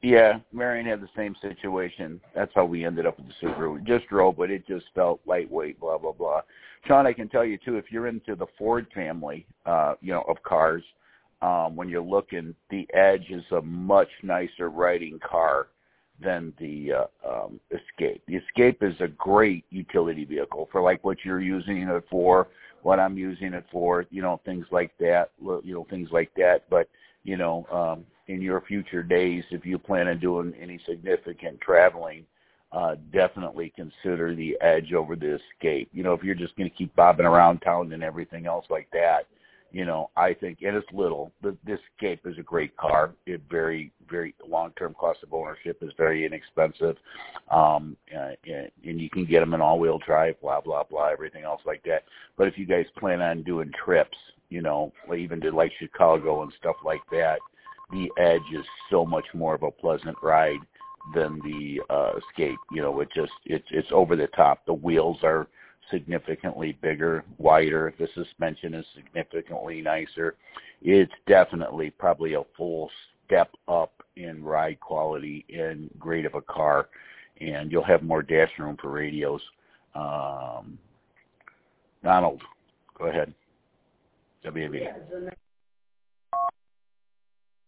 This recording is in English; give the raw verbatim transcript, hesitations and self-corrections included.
Yeah, Marion had the same situation. That's how we ended up with the Subaru. We just drove, but it just felt lightweight, blah, blah, blah. Sean, I can tell you, too, if you're into the Ford family, uh, you know, of cars, um, when you're looking, the Edge is a much nicer riding car than the uh, um, Escape. The Escape is a great utility vehicle for, like, what you're using it for, what I'm using it for, you know, things like that, you know, things like that. But, you know, um, in your future days, if you plan on doing any significant traveling, uh, definitely consider the Edge over the Escape. You know, if you're just going to keep bobbing around town and everything else like that, you know, I think, and it's little, the, the Escape is a great car. It very, very, long-term cost of ownership is very inexpensive. Um, and, and you can get them in all-wheel drive, blah, blah, blah, everything else like that. But if you guys plan on doing trips, you know, even to like Chicago and stuff like that, the Edge is so much more of a pleasant ride than the uh, Escape. You know, it just, it's, it's over the top. The wheels are significantly bigger, wider. The suspension is significantly nicer. It's definitely probably a full step up in ride quality and great of a car, and you'll have more dash room for radios. Um, Donald, go ahead. W A B. Yeah,